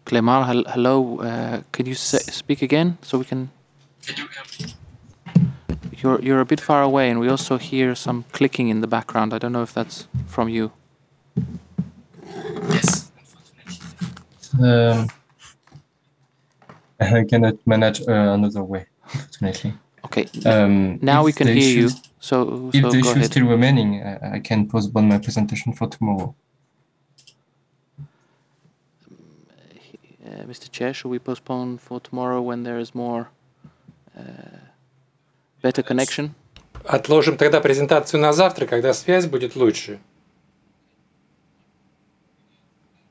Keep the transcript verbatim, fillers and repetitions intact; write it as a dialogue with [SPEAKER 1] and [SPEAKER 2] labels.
[SPEAKER 1] Clemar, hel hello. Uh, could you say, speak again so we can?
[SPEAKER 2] Can you hear me?
[SPEAKER 1] You're you're a bit far away, and we also hear some clicking in the background. I don't know if that's from you.
[SPEAKER 2] Yes, unfortunately. Um, I cannot manage uh, another way, unfortunately.
[SPEAKER 1] Okay.
[SPEAKER 2] Um,
[SPEAKER 1] Now we
[SPEAKER 2] if
[SPEAKER 1] can
[SPEAKER 2] the
[SPEAKER 1] hear
[SPEAKER 2] issue
[SPEAKER 1] you. So
[SPEAKER 2] if
[SPEAKER 1] so
[SPEAKER 2] the
[SPEAKER 1] go
[SPEAKER 2] issue is
[SPEAKER 1] ahead.
[SPEAKER 2] still remaining, I, I can postpone my presentation for tomorrow.
[SPEAKER 1] Uh, Mister Chair, should we postpone for tomorrow when there is more uh, better connection?
[SPEAKER 3] Отложим тогда презентацию на завтра, когда связь будет лучше.